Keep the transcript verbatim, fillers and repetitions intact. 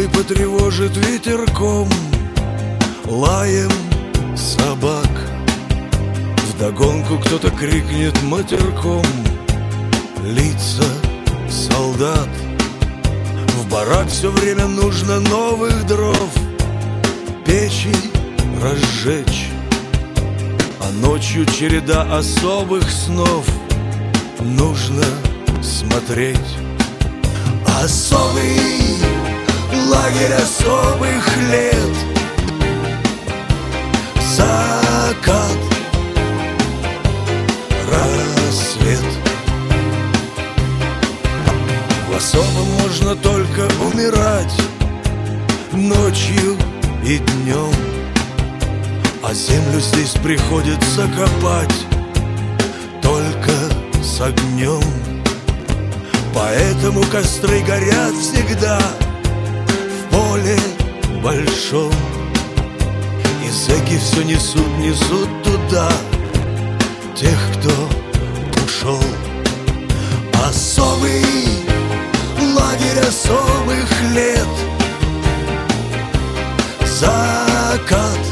особый потревожит ветерком, лаем собак. Вдогонку кто-то крикнет матерком: лица солдат. В барак все время нужно новых дров, печи разжечь, а ночью череда особых снов. Нужно смотреть особый лагерь особых лет. Закат, рассвет. В особом можно только умирать ночью и днем, а землю здесь приходится копать только с огнем. Поэтому костры горят всегда в поле большом, и зэки все несут, несут туда тех, кто ушел. Особый лагерь особых лет. Закат,